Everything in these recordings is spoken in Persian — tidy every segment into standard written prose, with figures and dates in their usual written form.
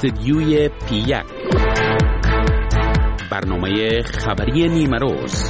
استودیوی پی1 برنامه خبری نیمه روز.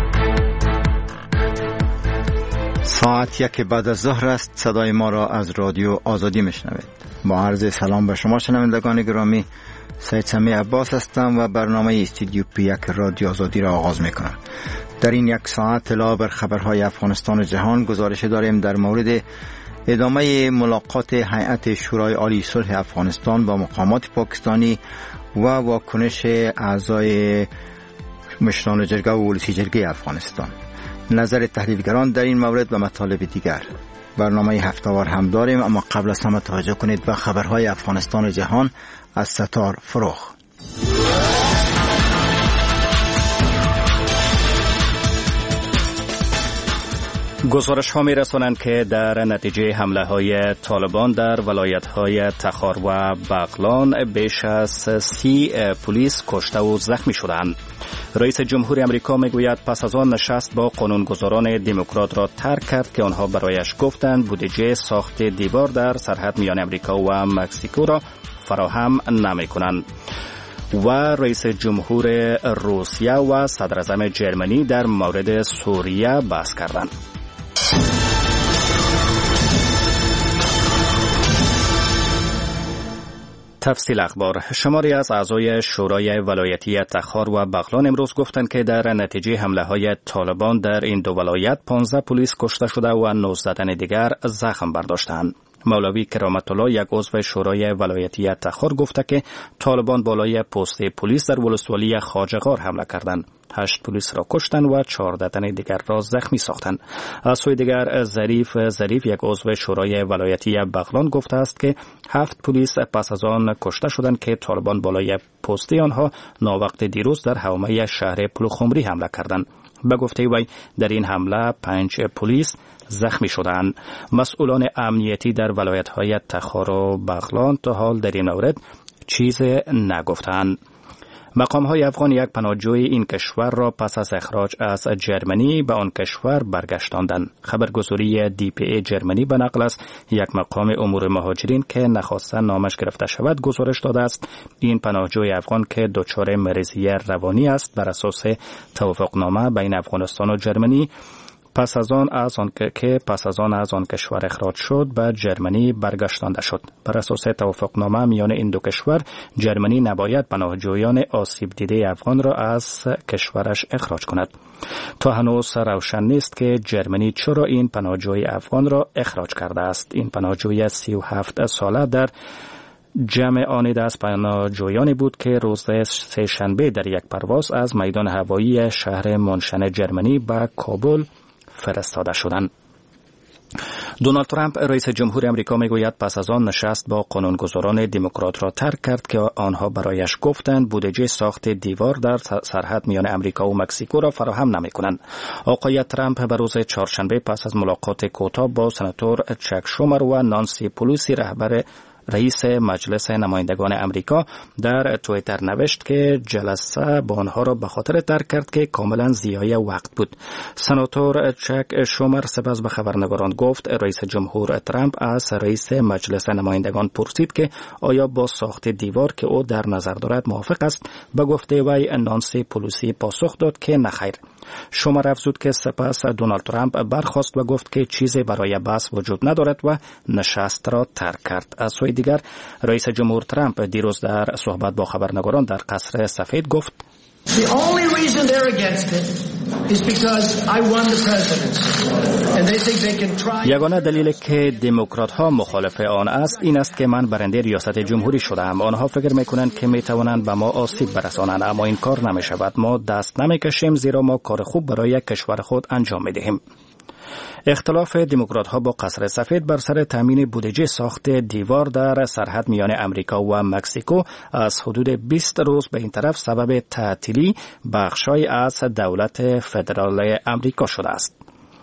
ساعت 1 بعد از ظهر است. صدای ما را از رادیو آزادی میشنوید. با عرض سلام به شما شنوندگان گرامی، سید سمیع عباس هستم و برنامه استودیو پی1 رادیو آزادی را آغاز میکنم. در این یک ساعت اطلاع بر خبرهای افغانستان و جهان گزارش داریم در مورد ادامه ملاقات هیئت شورای عالی صلح افغانستان با مقامات پاکستانی و واکنش اعضای مشران جرگه و ولسی جرگه افغانستان، نظر تحلیلگران در این مورد و مطالب دیگر. برنامه هفته‌وار هم داریم، اما قبل از همه توجه کنید به خبرهای افغانستان و جهان از ستار فروخ. گزارش ها می رسانند که در نتیجه حمله های طالبان در ولایت های تخار و بغلان بیش از 30 پلیس کشته و زخمی شدند. رئیس جمهور امریکا می گوید پس از آن نشست با قانونگذاران دموکرات را ترک کرد که آنها برایش گفتند بودجه ساخت دیوار در سرحد میان امریکا و مکزیکو را فراهم نمی کنند. و رئیس جمهور روسیه و صدر اعظم جرمنی در مورد سوریه بحث کردند. تفصیل اخبار. شماری از اعضای شورای ولایتی تخار و بغلان امروز گفتند که در نتیجه حمله های طالبان در این دو ولایت 15 پلیس کشته شده و 19 تن دیگر زخم برداشتند. مولوی کرامت الله، یک عضو شورای ولایتی تخار، گفته که طالبان بالای پست پلیس در ولسوالی خواجه‌غار حمله کردند. 8 پلیس را کشتند و 14 تن دیگر را زخمی ساختند. از سوی دیگر ظریف، یک عضو شورای ولایتی بغلان، گفته است که 7 پلیس پس از آن کشته شدند که طالبان بالای پست آنها ناوقت دیروز در حومه شهر پلوخمری حمله کردند. به گفته وی در این حمله 5 پلیس زخمی شدند. مسئولان امنیتی در ولایت‌های تخار و بغلان تا حال در این مورد چیز نگفتند. مقام‌های افغان یک پناهجوی این کشور را پس از اخراج از جرمنی به آن کشور برگشتاندند. خبرگزاری DPA جرمنی به نقل از یک مقام امور مهاجرین که نخواستن نامش گرفته شود گزارش داده است این پناهجوی افغان که دچار مریضی روانی است بر اساس توافقنامه بین افغانستان و جرمنی پس از آن از آن کشور اخراج شد به جرمنی برگشتانده شد. بر اساس توافقنامه میان این دو کشور جرمنی نباید پناهجویان آسیب دیده افغان را از کشورش اخراج کند. تا هنوز روشن نیست که جرمنی چرا این پناهجوی افغان را اخراج کرده است. این پناهجوی 37 ساله در جمع آنیده از پناهجویانی بود که روز سه‌شنبه در یک پرواز از میدان هوایی شهر مونشن جرمنی به کابل فرستاده شدند. دونالد ترامپ رئیس جمهور امریکا میگوید پس از آن نشست با قانونگذاران دموکرات را ترک کرد که آنها برایش گفتند بودجه ساخت دیوار در سرحد میان امریکا و مکزیکو را فراهم نمی‌کنند. آقای ترامپ به روز چهارشنبه پس از ملاقات کوتاه با سناتور چک شومر و نانسی پلوسی رئیس مجلس نمایندگان امریکا در توییتر نوشت که جلسه با آنها را به خاطر ترک کرد که کاملا ضیاع وقت بود. سناتور چک شومر سپس به خبرنگاران گفت رئیس جمهور ترامپ از رئیس مجلس نمایندگان پرسید که آیا با ساخت دیوار که او در نظر دارد موافق است. به گفته وی نانسی پلوسی پاسخ داد که نخیر. شومر افزود که سپس دونالد ترامپ برخاست و گفت که چیزی برای بحث وجود ندارد و نشست را ترک کرد. از سوی دیگر رئیس جمهور ترامپ دیروز در صحبت با خبرنگاران در قصر سفید گفت The only reason they're against it is because I won the presidency and they think they can try. یگانه دلیل که دموکرات ها مخالف آن است این است که من برنده ریاست جمهوری شدم. آنها فکر میکنند که میتوانند به ما آسیب برسانند اما این کار نمیشود. ما دست نمیکشیم زیرا ما کار خوب برای کشور خود انجام میدهیم. اختلاف دموکرات ها با قصر سفید بر سر تامین بودجه ساخت دیوار در سرحد میان امریکا و مکزیکو از حدود 20 روز به این طرف سبب تعطیلی بخشای از دولت فدرال امریکا شده است.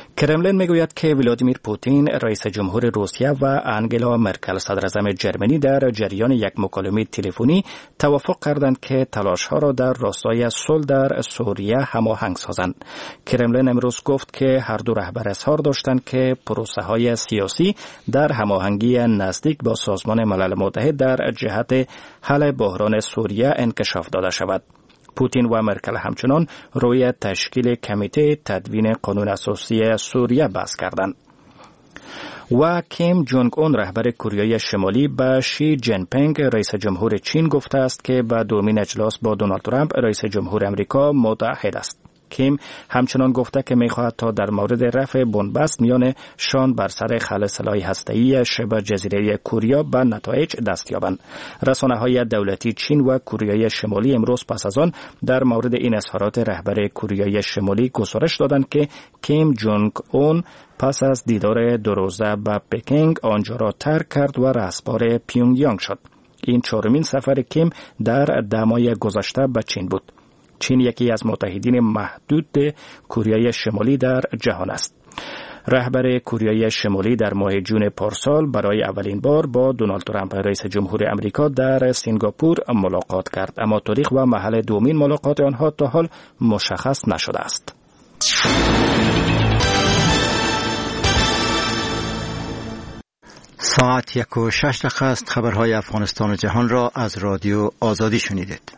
کرملین میگوید که ولادیمیر پوتین رئیس جمهور روسیه و انگلا مرکل صدر اعظم جرمنی در جریان یک مکالمه تلفنی توافق کردند که تلاش‌ها را در راستای صلح در سوریه هماهنگ سازند. کرملین امروز گفت که هر دو رهبر اظهار داشتند که پروسه‌های سیاسی در هماهنگی نزدیک با سازمان ملل متحد در جهت حل بحران سوریه انکشاف داده شود. پوتین و مرکل همچنان روی تشکیل کمیته تدوین قانون اساسی سوریه بحث کردند. و کیم جونگ اون رهبر کره شمالی به شی جین پینگ رئیس جمهور چین گفته است که به دومین اجلاس با دونالد ترامپ رئیس جمهور امریکا متعهد است. کیم همچنان گفته که می‌خواهد تا در مورد رفع بنبست میان شان بر سر خلع سلاح هسته‌ای شبه جزیره کره به نتایج دست یابند. رسانه‌های دولتی چین و کره شمالی امروز پس از آن در مورد این اظهارات رهبر کره شمالی گزارش دادند که کیم جونگ اون پس از دیدار دو روزه به پکینگ آنجا را ترک کرد و رهبر پیونگیانگ شد. این چهارمین سفر کیم در 10 ماه گذشته به چین بود. چین یکی از متحدین محدود کره شمالی در جهان است. رهبر کره شمالی در ماه جون پارسال برای اولین بار با دونالد ترامپ رئیس جمهور امریکا در سینگاپور ملاقات کرد، اما تاریخ و محل دومین ملاقات آنها تا حال مشخص نشده است. ساعت 1:06 است. خبرهای افغانستان و جهان را از رادیو آزادی شنیدید.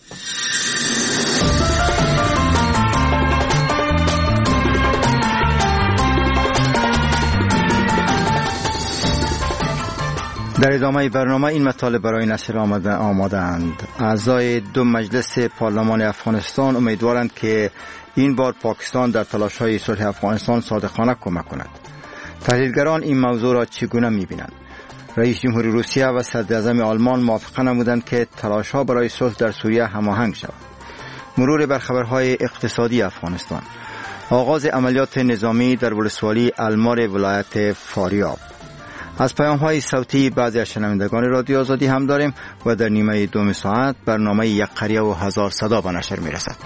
در ادامه برنامه این مطالب برای نشر آماده‌اند. اعضای دو مجلس پارلمان افغانستان امیدوارند که این بار پاکستان در تلاش‌های صلح افغانستان صادقانه کمک کند. تحلیلگران این موضوع را چگونه می‌بینند؟ رئیس جمهور روسیه و صدر اعظم آلمان موافقه نمودند که تلاش‌ها برای صلح در سوریه هماهنگ شود. مرور بر خبرهای اقتصادی افغانستان. آغاز عملیات نظامی در ولسوالی المار ولایت فاریاب. از پیام‌های صوتی بعضی از شنوندگان رادیو آزادی هم داریم و در نیمه دوم ساعت برنامه یک قریه و هزار صدا به نشر می‌رسد.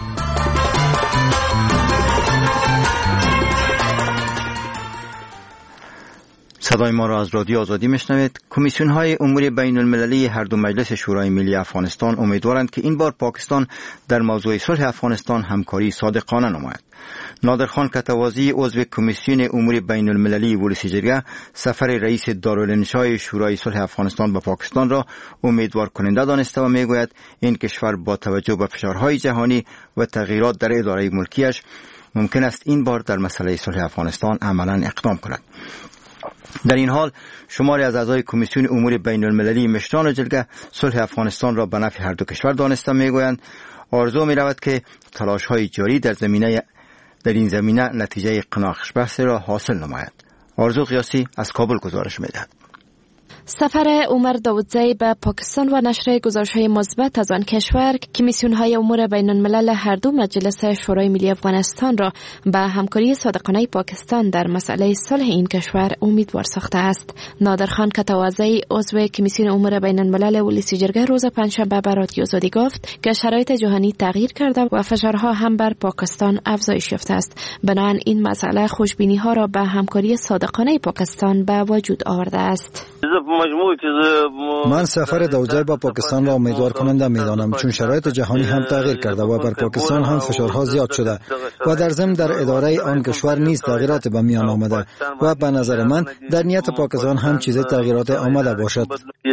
صدای ما را از رادیو آزادی میشنوید. کمیسیون‌های امور بین المللی هر دو مجلس شورای ملی افغانستان امیدوارند که این بار پاکستان در موضوع صلح افغانستان همکاری صادقانه نماید. نادرخان کتوازی عضو کمیسیون امور بین المللی ولسی جرگه سفر رئیس دارالانشای شورای صلح افغانستان به پاکستان را امیدوار کننده دانسته و میگوید این کشور با توجه به فشارهای جهانی و تغییرات در اداره ملکیش ممکن است این بار در مسئله صلح افغانستان عملاً اقدام کند. در این حال شماری از اعضای کمیسیون امور بین المللی مشران جرگه صلح افغانستان را به نفع هر دو کشور دانسته میگویند آرزو می‌رود که تلاش‌های جاری در این زمینه نتیجه قناعتبخش را حاصل نماید. آرزو قیاسی از کابل گزارش می‌دهد. سفر عمر داودزی به پاکستان و نشر گزارش‌های مثبت از آن کشور کمیسیون‌های امور بین الملل هر دو مجلس شورای ملی افغانستان را به همکاری صادقانه پاکستان در مسئله صلح این کشور امیدوار ساخته است. نادرخان کتوازی عضو کمیسیون امور بین الملل ولسی جرگه روز پنجشنبه به رادیو آزادی گفت که شرایط جهانی تغییر کرده و فشارها هم بر پاکستان افزایش یافته است. بنابراین این مسئله خوشبینی‌ها را به همکاری صادقانه پاکستان به وجود آورده است. من سفر داودزی با پاکستان را امیدوار کننده می‌دانم، چون شرایط جهانی هم تغییر کرده و بر پاکستان هم فشارها زیاد شده و در ضمن در اداره آن کشور نیز تغییرات به میان آمده و به نظر من در نیت پاکستان هم چیز تغییرات آمده باشد.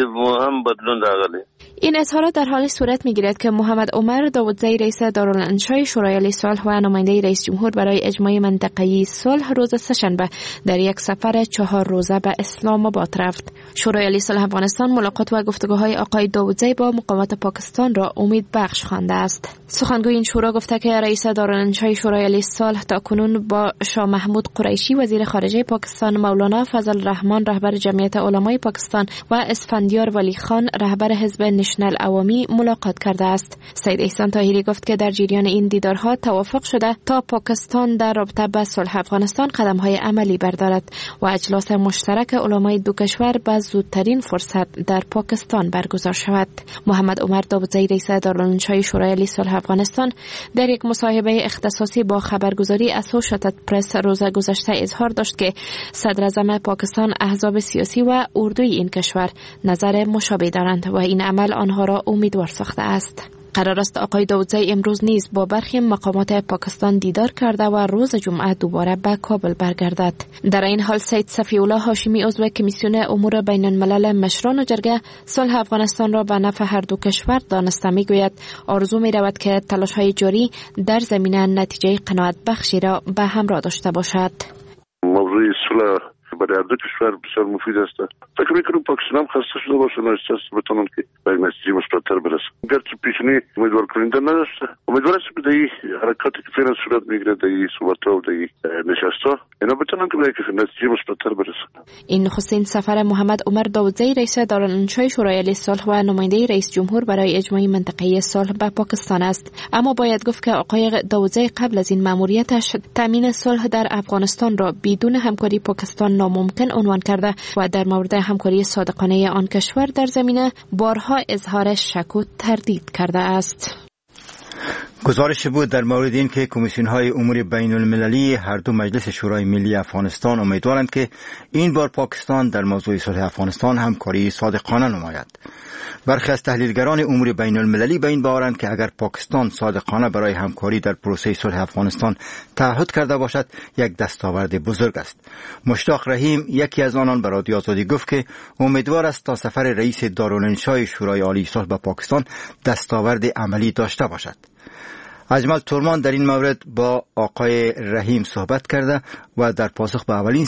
این اظهارات در حالی صورت می‌گیرد که محمد عمر داودزی رئیس دارالانشای شورای صلح و نماینده رئیس جمهور برای اجماع منطقه‌ای صلح روز سه‌شنبه در یک سفر 4 روزه به اسلام آباد رفت. شورای صلح افغانستان ملاقات و گفتگوهای آقای داودزی با مقامات پاکستان را امید بخش خوانده است. سخنگوی این شورا گفته که رئیس دارالانشای شورای صلح تاکنون با شاه محمود قریشی وزیر خارجه پاکستان، مولانا فضل الرحمن رهبر جمعیت علمای پاکستان و اسفندیار ولی خان رهبر حزب نشنل عوامی ملاقات کرده است. سید احسان طاهری گفت که در جریان این دیدارها توافق شده تا پاکستان در رابطه با صلح افغانستان قدم‌های عملی بردارد و اجلاس مشترک علمای دو کشور به زودی زودترین فرصت در پاکستان برگزار شود. محمد عمر داودزی رئیس دارالانشای شورای عالی صلح افغانستان در یک مصاحبه اختصاصی با خبرگزاری اسوشییتد پرس روز گذشته اظهار داشت که صدر اعظم پاکستان، احزاب سیاسی و اردوی این کشور نظر مشابه دارند و این عمل آنها را امیدوار ساخته است. قرار است آقای داودزی امروز نیز با برخی مقامات پاکستان دیدار کرده و روز جمعه دوباره به کابل برگردد. در این حال سید صفی الله هاشمی عضو کمیسیون امور بین الملل مشران و جرگه صلح افغانستان را به نفع هر دو کشور دانسته میگوید آرزو می رود که تلاش های جاری در زمینه نتیجه قناعت بخشی را به همراه داشته باشد. موضوع صلح برای هر دو کشور بسیار مفید است. فکر می‌کنم پاکستان هم خسته شده باشه و احساس بتونن که به نتیجه مثبت‌تر برسه. گرچه پیشنهاد امیدوار کننده نداشته، امیدوار است که در این حرکاتی که فعلا صورت میگیره در این صحبت‌ها و در این نشست‌ها اینا بتونن که به نتیجه مثبت‌تر برسه. این نخستین سفر محمد عمر داودزی رئیس دارالانشای شورای عالی صلح و نماینده رئیس جمهور برای اجماع منطقه‌ای صلح به پاکستان است. اما باید گفت که آقای داودزی قبل از این مأموریتش تامین صلح در افغانستان را بدون همکاری پاکستان ناممکن عنوان کرده و در مورد همکاری صادقانه آن کشور در زمینه بارها اظهار شک و تردید کرده است. گزارش بود در مورد این که کمیسیون‌های امور بین المللی هر دو مجلس شورای ملی افغانستان امیدوارند که این بار پاکستان در موضوع صلح افغانستان همکاری صادقانه نماید. برخی از تحلیلگران امور بین المللی به این باورند که اگر پاکستان صادقانه برای همکاری در پروسه صلح افغانستان تعهد کرده باشد یک دستاورد بزرگ است. مشتاق رحیم یکی از آنان به رادیو آزادی گفت که امیدوار است تا سفر رئیس دارالانشای شورای عالی صلح به پاکستان دستاورد عملی داشته باشد. اجمل تورمان در این مورد با آقای رحیم صحبت کرده و در پاسخ به اولین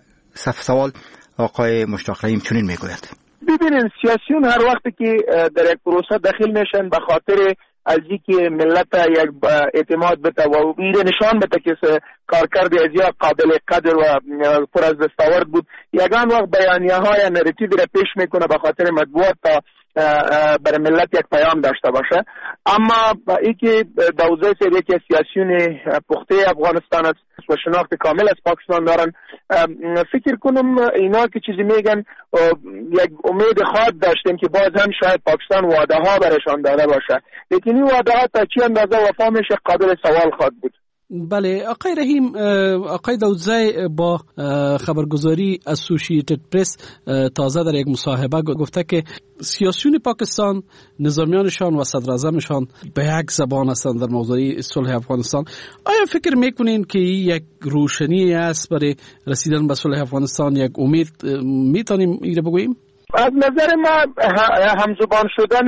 سوال آقای مشتاق رحیم چنین میگوید: ببینید، سیاسیون هر وقتی که در یک پروسه داخل میشن به خاطر از اینکه ملت یک اعتماد بده و ایره نشان بده که کارکرد ازیا قابل قدر و پر از دستاورد بود، یگان وقت بیانیه های نراتیو را پیش میکنه به خاطر مطبوعات تا برای ملت یک پیام داشته باشه. اما اینکه داودزی صاحب یکی از سیاسیون پخته افغانستان است و شناخت کامل از پاکستان دارن، فکر کنم اینا که چیزی میگن یک امید خواهد داشتیم که باز هم شاید پاکستان وعده ها برشان داده باشه، لیکن این وعده ها تا چی اندازه وفا میشه قابل سوال خواهد بود. بله آقای رحیم، آقای داودزی با خبرگزاری اسوشییتد پرس تازه در یک مصاحبه گفته که سیاسیون پاکستان، نظامیانشان و صدر اعظمشان به یک زبان هستند در موضوع صلح افغانستان. آیا فکر میکنین که یک روشنی است برای رسیدن به صلح افغانستان، یک امید میتونیم اینو بگوییم؟ از نظر ما همزبان شدن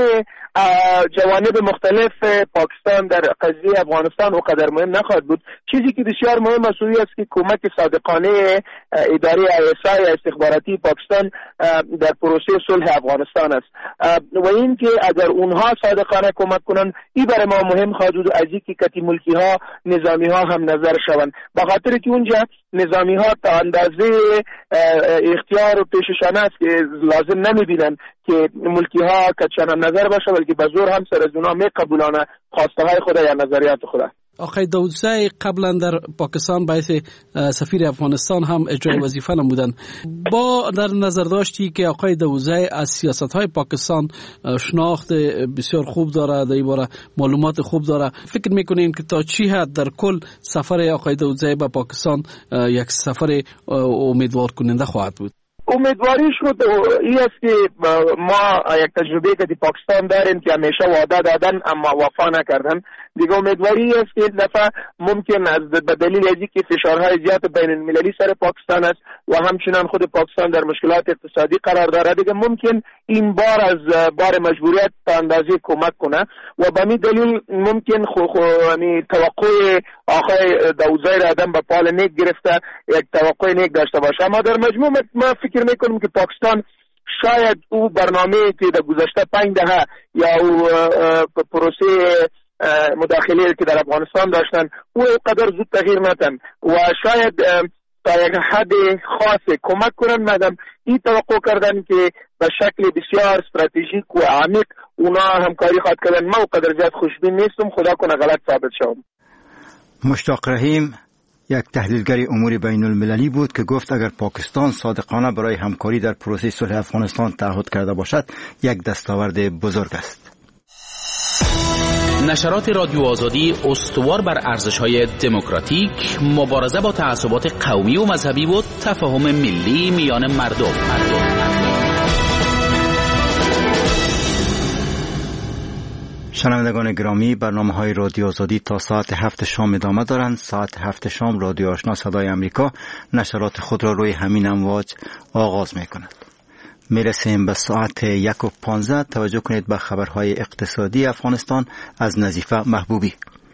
جوانب مختلف پاکستان در قضیه افغانستان و قدر مهم نخواهد بود. چیزی که بسیار مهم است که کمک صادقانه اداره ISI استخباراتی پاکستان در پروسه صلح افغانستان است و این که اگر اونها صادقانه کمک کنن، این برای ما مهم خواهد بود از اینکه کتی ملکی ها، نظامی ها هم نظر شوند، به خاطر که اونجا نظامی ها تا اندازه اختیار و پیششانه است که لازم نمیبینن که ملکی ها کچانم نظر باشه، بلکه به زور هم سر از اونا میقبولانه خواسته های خود یا نظریات خود. آقای داودزی قبلا در پاکستان باعث سفیر افغانستان هم اجرای وظیفه نمودند. با در نظر داشتی که آقای داودزی از سیاست های پاکستان شناخت بسیار خوب داره، در این باره معلومات خوب داره، فکر میکنین که تا چی حد در کل سفر آقای داودزی به پاکستان یک سفر امیدوار کننده خواهد بود؟ امیدواری شد این است که ما یک تجربه که پاکستان داریم که همیشه وعده دادن اما وفا نکردن. دیگه امیدواری است که دفعه ممکن است به دلیل از اینکه فشارهای زیاد بین المللی سر پاکستان است و همچنان خود پاکستان در مشکلات اقتصادی قرار داره، دیگه ممکن این بار از بار مجبوریت تا اندازه کمک کنه و به می دلیل ممکن یعنی توقع آقای داودزی را آدم به پال نیک گرفته یک توقع نیک داشته باشه. اما در مجموع ما فکر میکنم که پاکستان شاید او برنامه که در گذشته 5 دهه یا او پروسه مداخله که در افغانستان داشتن او قدر زود تغییر ندن و شاید تا یک حد خاص کمک کنن. مدام این توقع کردن که به شکل بسیار استراتژیک و عمیق اونا همکاری خواهد کردن، ما قدر زیاد خوشبین نیستم، خدا کنه غلط ثابت شوم. مشتاق رحیم یک تحلیلگر امور بین المللی بود که گفت اگر پاکستان صادقانه برای همکاری در پروسه صلح افغانستان تعهد کرده باشد یک دستاورد بزرگ است. نشرات رادیو آزادی استوار بر ارزش‌های دموکراتیک، مبارزه با تعصبات قومی و مذهبی و تفاهم ملی میان مردم. شنوندگان گرامی، برنامه‌های رادیو آزادی تا ساعت 7 شام ادامه دارند. ساعت 7 شام رادیو آشنا صدای امریکا نشرات خود را روی همین امواج آغاز می‌کند. میرسیم به ساعت 1:15. توجه کنید به خبرهای اقتصادی افغانستان از نظیفه محبوبی.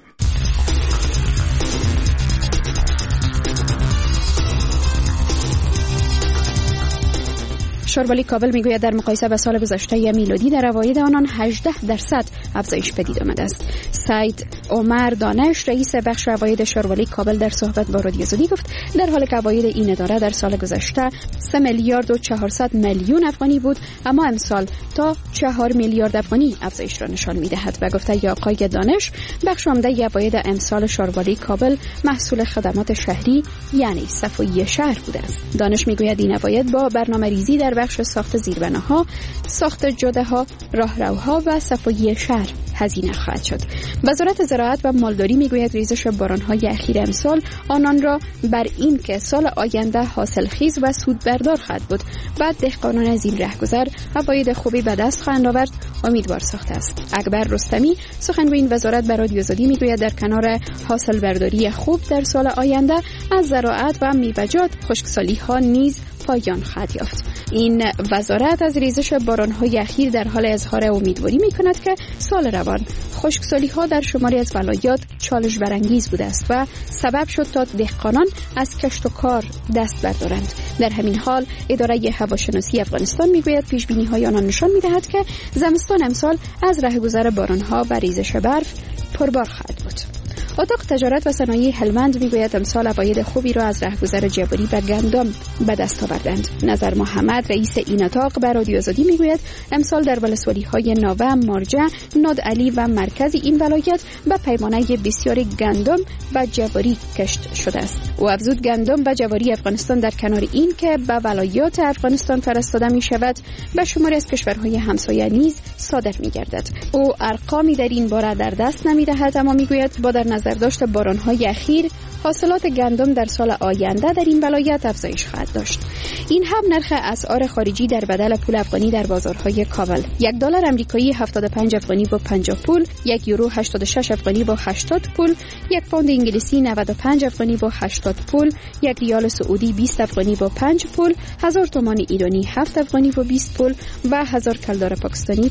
شوربالی کابل میگوید در مقایسه با سال گذشته میلادی در عواید آنان 18% افزایش پدید آمده است. سید عمر دانش رئیس بخش عواید شوربالی کابل در صحبت با رادیو آزادی گفت در حالی که عواید این اداره در سال گذشته 3 میلیارد و 400 میلیون افغانی بود، اما امسال تا 4 میلیارد افغانی افزایش را نشان میدهد و گفته آقای دانش بخش عمده عواید امسال شوربالی کابل محصول خدمات شهری یعنی صفایی شهر بوده است. دانش میگوید این عواید با برنامه‌ریزی در بخش ساخت زیربناها، ساخت جاده‌ها، راهروها و صفایی شهر هزینه خواهد شد. وزارت زراعت و مالداری میگوید ریزش باران‌های اخیر امسال آنان را بر این که سال آینده حاصلخیز و سودبردار خواهد بود و دهقانان از این رهگذر عواید خوبی به دست خواهند آورد امیدوار ساخته است. اکبر رستمی سخنگوی این وزارت بر رادیو آزادی میگوید در کنار حاصل برداری خوب در سال آینده از زراعت و میوه‌جات خشکسالی‌ها نیز پایان خواهد یافت. این وزارت از ریزش باران‌های اخیر در حال اظهار امیدواری می‌کند که سال روان خشکسالی‌ها در شماری از ولایات چالش برانگیز بوده است و سبب شد تا دهقانان از کشت و کار دست بردارند. در همین حال اداره هواشناسی افغانستان میگوید پیش‌بینی‌های آنان نشان می‌دهد که زمستان امسال از رهگذر باران‌ها و ریزش برف پربار خواهد بود. اتاق تجارت و صنایع هلمند میگوید امسال عواید خوبی را از رهگذر جبری و گندم به دست آوردند. نظر محمد رئیس این اتاق بر رادیو آزادی میگوید امسال در ولسوالی‌های ناوه، مارجه، نادعلی و مرکز این ولایت به پیمانه بسیاری گندم و جواری کشت شده است. او افزود گندم و جواری افغانستان در کنار این که به ولایات افغانستان فرستاده می شود به شماری از کشورهای همسایه نیز صادر می گردد. او ارقامی در این باره در دست نمی دهد، اما می گوید با در نظر داشت باران‌های اخیر حاصلات گندم در سال آینده در این ولایت افزایش خواهد داشت. این هم نرخ اسعار خارجی در بدل پول افغانی در بازارهای کابل: $1 آمریکایی 75 افغانی با 50 پول، €1 86 افغانی با 80 پول، یک پوند انگلیسی 95 افغانی با 80 پول، یک ریال سعودی 20 افغانی با 5 پول، 1000 تومان ایرانی 7 افغانی با 20 پول و 1000 کلدار پاکستانی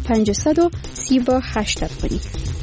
538 افغانی.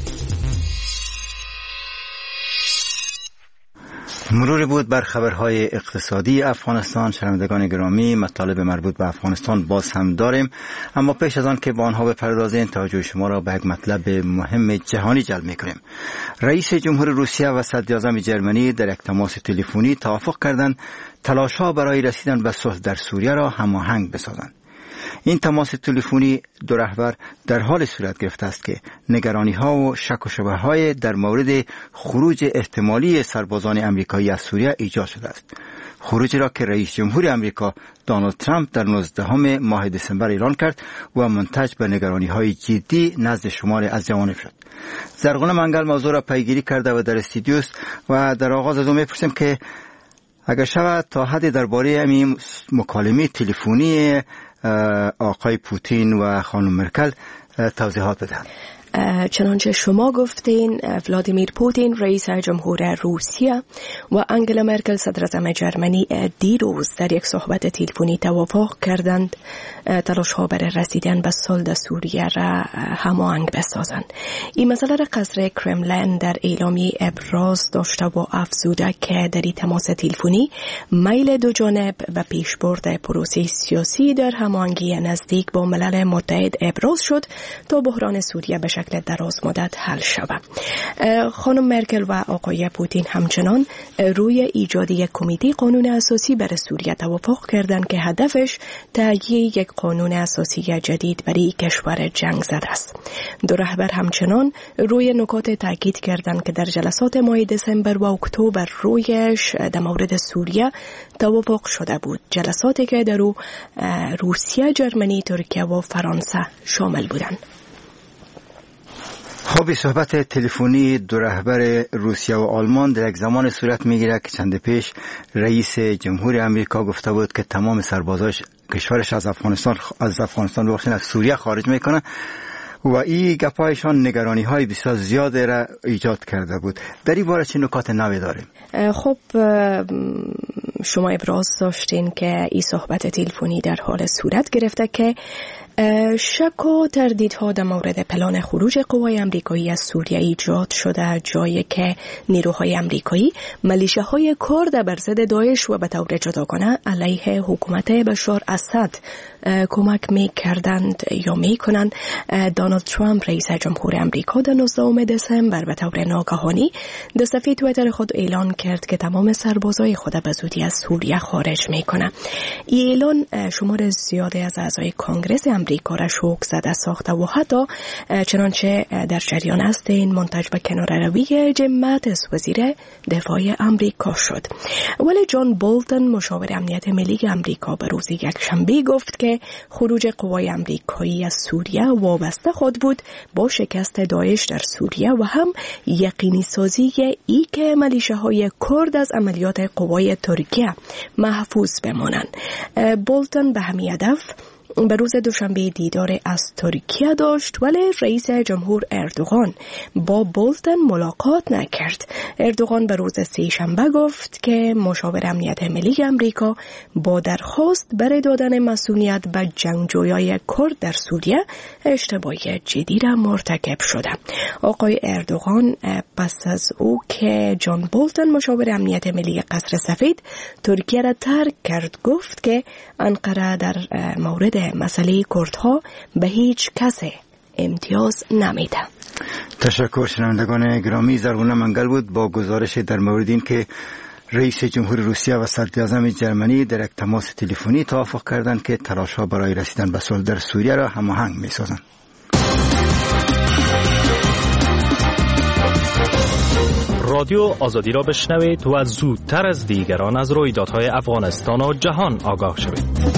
مروری بود بر خبرهای اقتصادی افغانستان. شنوندگان گرامی، مطالب مربوط به افغانستان باز هم داریم، اما پیش از آن که با آنها بپردازیم توجه شما را به یک مطلب مهم جهانی جلب می‌کنیم. رئیس جمهور روسیه و صدراعظم جرمنی در یک تماس تلفنی توافق کردند تلاش‌ها برای رسیدن به صلح در سوریه را هماهنگ بسازند. این تماس تلفنی دو رهبر در حال صورت گرفته است که نگرانی‌ها و شک و شبهه‌های در مورد خروج احتمالی سربازان آمریکایی از سوریه ایجاد شده است. خروجی را که رئیس جمهور آمریکا دونالد ترامپ در 19 ماه دسامبر اعلان کرد و منتج به نگرانی‌های جدی نزد شماری از جوانب شد. زرغون منگل موضوع را پیگیری کرده و در استودیو است و در آغاز از او می‌پرسیم که اگر شود تا حد درباره این مکالمه تلفنی آقای پوتین و خانم مرکل توضیحات بدهند. چنانچه شما گفتین، ولادیمیر پوتین رئیس جمهور روسیه و انگلا مرکل صدراعظم جرمنی دیروز در یک صحبت تلفنی توافق کردند تلاش‌ها برای رسیدن به صلح در سوریه را هماهنگ بسازند. این مسئله را قصر کرملین در اعلامیه ابراز داشته و افزوده که در این تماس تلفنی میل دو جانب و پیشبرد پروسه سیاسی در هماهنگی نزدیک با ملل متحد ابراز شد تا بحران سوریه به شکل شکل دراز مدت حل شود. خانم مرکل و آقای پوتین همچنان روی ایجاد یک کمیته قانون اساسی برای سوریه توافق کردند که هدفش تهیه یک قانون اساسی جدید برای کشور جنگ زده است. دو رهبر همچنان روی نکات تاکید کردند که در جلسات ماه دسامبر و اکتبر رویش در مورد سوریه توافق شده بود. جلساتی که در روسیه، ژرمنی، ترکیه و فرانسه شامل بودند. خب صحبت تلفنی دو رهبر روسیه و آلمان در یک زمان صورت میگیره که چند پیش رئیس جمهور امریکا گفته بود که تمام سربازاش کشورش از افغانستان از سوریه خارج میکنه و این گپایشان نگرانی های بسیار زیاده را ایجاد کرده بود. در این باره چه نکات نوی داریم؟ خب شما ابراز داشتین که این صحبت تلفنی در حال صورت گرفته که شک و تردیدها در مورد پلان خروج قوای امریکایی از سوریه ایجاد شده، جایی که نیروهای امریکایی ملیشه‌های کرد بر ضد داعش و به طور جداگانه علیه حکومت بشار اسد کمک می‌کردند یا می‌کنند. دونالد ترامپ رئیس جمهور امریکا در 19 دسامبر به طور ناگهانی در صفحه توییتر خود اعلان کرد که تمام سربازای خود به زودی از سوریه خارج می‌کنند. این اعلان شمار زیادی از اعضای کنگره امریکا را شوک زده ساخته و حتی چنانچه در جریان است این منتج به کناره‌روی جیم ماتیس وزیر دفاع امریکا شد. ولی جان بولتن مشاور امنیت ملی امریکا به روز یکشنبه گفت که خروج قوای امریکایی از سوریه وابسته خود بود با شکست داعش در سوریه و هم یقینی سازی ای که ملیشه‌های کرد از عملیات قوای ترکیه محفوظ بمانند. بولتن به همین هدف به روز دوشنبه دیدار از ترکیه داشت، ولی رئیس جمهور اردوغان با بولتن ملاقات نکرد. اردوغان به روز سه‌شنبه گفت که مشاور امنیت ملی امریکا با درخواست برای دادن مسئولیت به جنگجویان کرد در سوریه اشتباهی جدی را مرتکب شده. آقای اردوغان پس از او که جان بولتن مشاور امنیت ملی قصر سفید ترکیه را ترک کرد گفت که انقره در مورد مسئله کردها به هیچ کس امتیاز نمیده. تشکر. شنوندگان گرامی، زرغونه منگل بود با گزارش در مورد این که رئیس جمهور روسیه و صدراعظم ژرمنی در یک تماس تلفنی توافق کردند که تلاش‌ها برای رسیدن به صلح در سوریه را هماهنگ می‌سازند. رادیو آزادی را بشنوید و زودتر از دیگران از رویدادهای افغانستان و جهان آگاه شوید.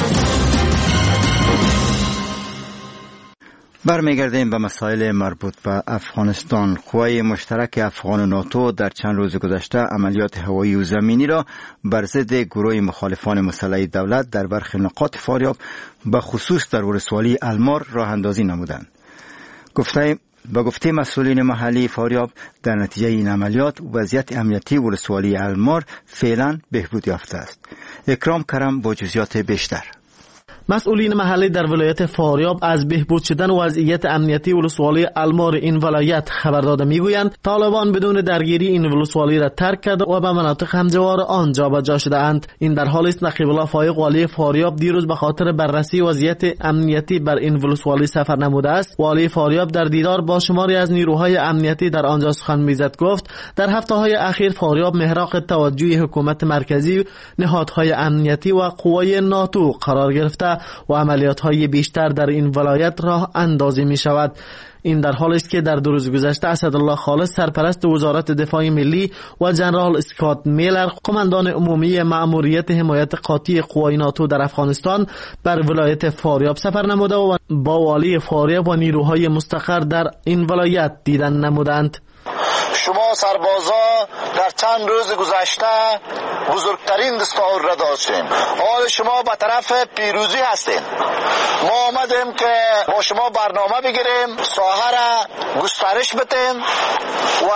برمیگردیم به مسائل مربوط به افغانستان. قوای مشترک افغان و ناتو در چند روز گذشته عملیات هوایی و زمینی را بر ضد گروه مخالفان مسلح دولت در برخی نقاط فاریاب به خصوص در ولسوالی المار راه اندازی نمودند. به گفته مسئولین محلی فاریاب در نتیجه این عملیات وضعیت امنیتی ولسوالی المار فعلا بهبود یافته است. اکرام کرم با جزئیات بیشتر. مسئولین محلی در ولایت فاریاب از بهبود شدن وضعیت امنیتی ولسوالی المار این ولایت خبر داده میگویند طالبان بدون درگیری این ولسوالی را ترک کرده و به مناطق همجوار آن جابجا شده اند. این در حالی است نقیب الله فایق والی فاریاب دیروز به خاطر بررسی وضعیت امنیتی بر این ولسوالی سفر نموده است. والی فاریاب در دیدار با شماری از نیروهای امنیتی در آنجا سخن میزد. گفت در هفته‌های اخیر فاریاب محراق توجه حکومت مرکزی، نهادهای امنیتی و قوای ناتو قرار گرفته و عملیات‌های بیشتر در این ولایت راه اندازی می شود. این در حالی است که در دو روز گذشته اسدالله خالص سرپرست وزارت دفاع ملی و جنرال اسکات میلر قماندان عمومی مأموریت حمایت قاطع قوای ناتو در افغانستان بر ولایت فاریاب سفر نموده و با والی فاریاب و نیروهای مستقر در این ولایت دیدن نمودند. شما سربازا در چند روز گذشته بزرگترین دستور را داشتیم. حال شما به طرف پیروزی هستین. ما آمدیم که با شما برنامه بگیریم، ساحه را گسترش بدیم و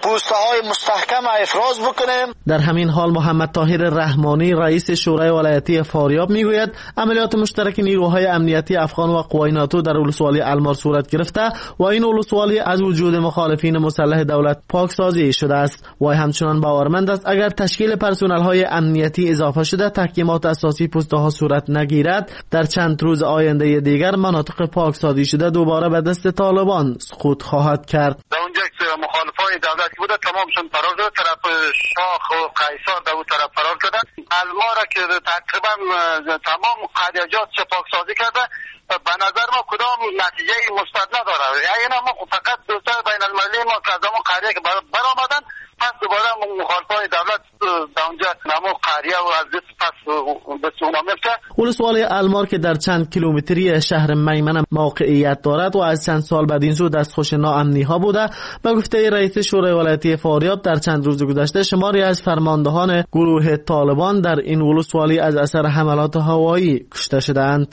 پوسته های مستحکم افراز بکنیم. در همین حال محمد طاهر رحمانی رئیس شورای ولایتی فاریاب میگوید عملیات مشترک نیروهای امنیتی افغان و قوای ناتو در ولسوالی المار صورت گرفته و این ولسوالی از وجود مخالفین مسلح دولت پاکسازی شده است. وای همچنان باورمند است اگر تشکیل پرسنل های امنیتی اضافه شده تحکیمات اساسی پوسته ها صورت نگیرد در چند روز آینده دیگر مناطق پاکسازی شده دوباره به دست طالبان سقوط خواهد کرد. در اونجا که مخالفای دولتی بوده تمامشون فرار شده، طرف شاخ و قیصر در اون طرف فرار شدن. المار که تقریبا تمام قریجات پاکسازی کرده به نظر ما کدام نتیجه مثبت نداره. یعنی ما فقط دوستای بین المللی ما که از اون قریه که برآمدن پس دوباره مخالفای دولت در اونجا نمو قریه و از پس به سونا میفته. ولسوالی المار که در چند کیلومتری شهر میمنه موقعیت دارد و از چند سال بعد این سو دستخوش ناامنی ها بوده. به گفته رئیس شورای ولایتی فاریاب در چند روز گذشته شماری از فرماندهان گروه طالبان در این ولسوالی از اثر حملات هوایی کشته شدند.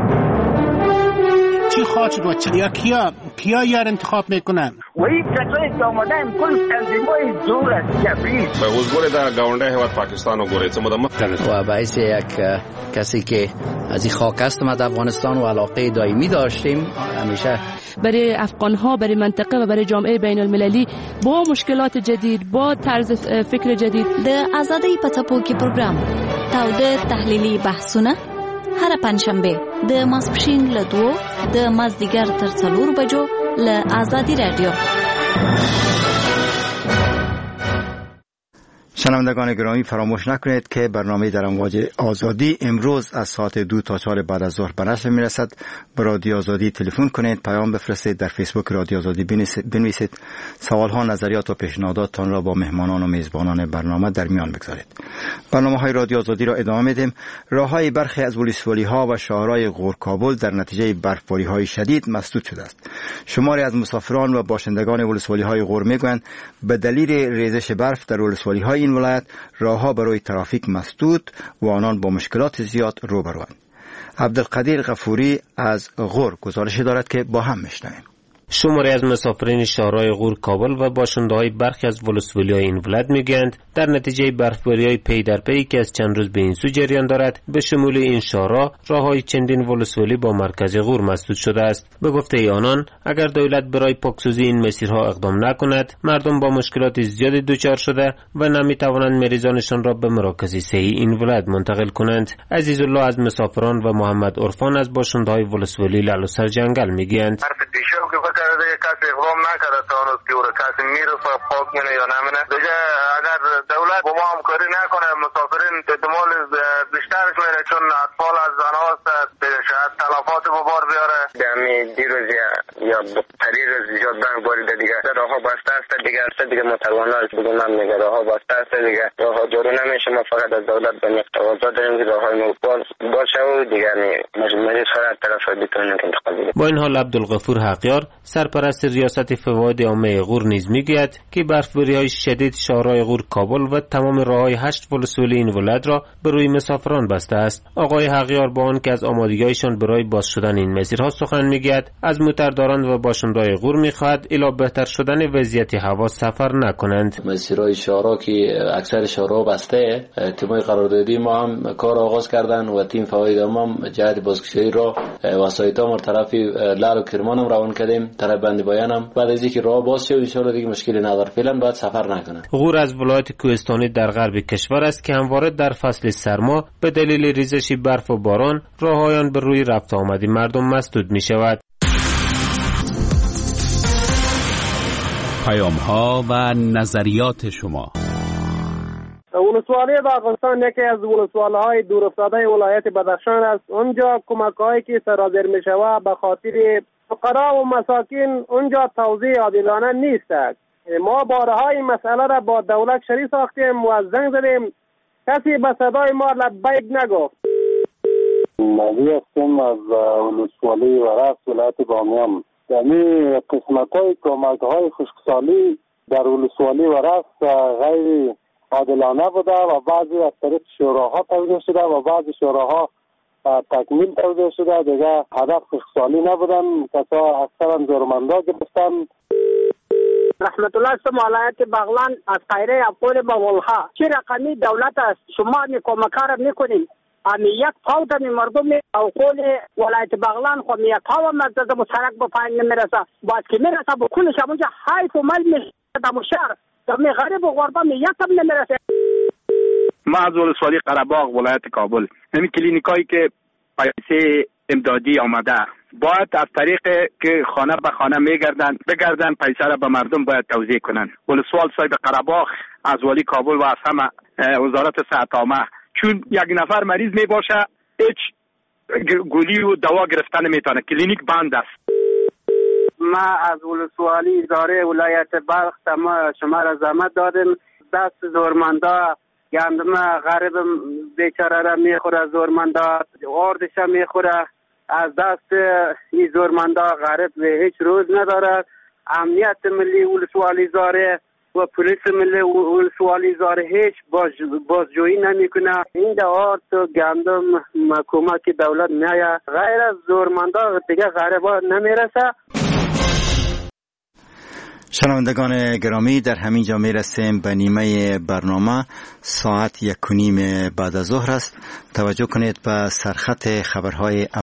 چی خواهد و کیا یار انتخاب میکنن و این کسایی که آمدن کل تنظیمای دور از جبریل به حضور در گاونده هواد پاکستان و گوریت و باعث یک کسی که از این خاک هستم از افغانستان و علاقه دائمی داشتیم همیشه برای افغان ها، برای منطقه و برای جامعه بین المللی با مشکلات جدید، با طرز فکر جدید. د آزادی پټاپوکی پروګرام تاوده تحلیلی بحثونه هر پنجشنبه د ماسپښین له 2 د مازدیګر تر 4 بجو له آزادی رادیو. شنوندگان گرامی فراموش نکنید که برنامه در امواج آزادی امروز از ساعت 2 تا 4 بعد از ظهر به نشر میرسد. به رادیو آزادی تلفن کنید، پیام بفرستید، در فیسبوک رادیو آزادی بنویسید، سوال ها، نظریات و پیشنهاداتتان را با مهمانان و میزبانان برنامه در میان بگذارید. برنامه های رادیو آزادی را ادامه میدیم. راههای برخی از ولسوالی ها و شهرهای غور کابل در نتیجه برفباری های شدید مسدود شده است. شماری از مسافران و باشندگان ولسوالی های غور میگویند به دلیل ریزش برف در ولسوالی های این ولایت راهها برای ترافیک مسدود و آنان با مشکلات زیاد روبروند. عبدالقدیر غفوری از غور گزارش دارد که با هم میشنویم. شماری از مسافرین شهرهای غور کابل و باشنده‌های برخی از ولسوالی‌های این ولایت میگویند در نتیجه برفباری‌های پی در پی که از چند روز به این سو جریان دارد به شمول این شهرها راه‌های چندین ولسوالی با مرکز غور مسدود شده است. به گفته آنان اگر دولت برای پاکسازی این مسیرها اقدام نکند مردم با مشکلات زیادی دچار شده و نمی‌توانند مریضانشان را به مراکز صحی این ولایت منتقل کنند. عزیزالله از مسافران و محمد عرفان از باشنده‌های ولسوالی لالوسر جنگل میگویند کرده کسی اقدام نکرده تا هنوز که او کسی میره پاک منه یا نمینه دیگه اگر دولت با ما همکاری نکنه مسافرین احتمال بیشترش میره چون اطفال از زنهاست شاید تلفات به بار بیاره دمی دیروز یا پریر زیاد بنگ باریده دیگه راه ها بسته است دیگه متوانه بگم هم دیگه راه ها بسته است دیگه راه ها جارو نمیشه. ما فقط از دولت به تقاضا داریم که راه های باشه و دیگه مریض ها از طرف بیتونه انتقال بده. با این حال عبدالغفور حقیار سرپرست ریاست فواید عامه غور نیز میگوید که برفباری‌های شدید شهرهای غور کابل و تمام راه‌های 8 ولسوالی این ولایت را به روی مسافران بسته است. آقای حقیار با آن که از آمادگی‌هایشان برای باز شدن این مسیرها سخن میگوید از موترداران و باشنده‌های غور می‌خواهد الی بهتر شدن وضعیت هوا سفر نکنند. مسیرهای شهرها که اکثر شهرها بسته تیم‌های قراردادی ما هم کار آغاز کردن و تیم فواید عامه جهت بازگشایی را وسایط‌ها ما طرف لال و کرمان هم روان کردیم طرف بند بیانم بعد از اینکه راه باز شه ان شاء الله دیگه مشکلی نداره فعلا باید سفر نکنه. غور از ولایت کوهستانی در غرب کشور است که همواره در فصل سرما به دلیل ریزش برف و باران راههایان به روی رفت آمدی مردم مسدود می شود. پیام ها و نظریات شما. ولسوالی باغستان یکی از ولسوالی‌های دورافتاده ولایت بدخشان است. اونجا کمک‌هایی که سرازیر می‌شود به خاطر فقرا و مساکین اونجا توزیع عادلانه نیست. ما بارها این مسئله را با دولت شریک ساختیم و زنگ زدیم کسی به صدای ما لبیک نگفت. مالی هستم از ولسوالی ورس ولایت بامیان. یعنی قسمت‌های کمک‌های خشکسالی در ولسوالی ورس غیر عادلانه بوده و بعضی از طریق شوراها توزیع شده و بعضی شوراها تکمیل توزیع شده دیگه هدف خشکسالی نبودن کسا اکثرا زورمندا گرفتن. رحمت الله اسم ولایت بغلان از قیره اپول با ولها چه رقمی دولت است شما می کمکار میکنین امی یک پاوت می مردم او قول ولایت بغلان خو می یک پاو مزده مسرک با پایین نمیرسه باز که میرسه با کلش همونجا حیف و مل میشه دم شهر دم غریب و غربا می یک هم نمیرسه. ما از ولسوالی قره‌باغ ولایت کابل همین کلینیکایی که پیسه امدادی آمده باید از طریق که خانه به خانه بگردن پیسه را به مردم باید توزیع کنن. ولسوال صاحب قره‌باغ از والی کابل و از همه وزارت صحت عامه چون یک نفر مریض می باشه هیچ گولی و دوا گرفتن نمیتونه کلینیک بند است. ما از ولسوالی اداره ولایت بلخ شما را زحمت دادیم دست زورمندا گندم غریب بیچاره را میخوره زورمندا آردش میخوره از دست این زورمندا غریب هیچ روز نداره. امنیت ملی ولسوالی زاره و پلیس ملی ولسوالی زاره هیچ بازجویی نمیکنه. این دعوات گندم کمک دولت میایه غیر از زورمندا دیگه غریبا نمیرسه. شنوندگان گرامی در همین جا میرسیم به نیمه برنامه. ساعت 1:30 بعد از ظهر است. توجه کنید به سرخط خبرهای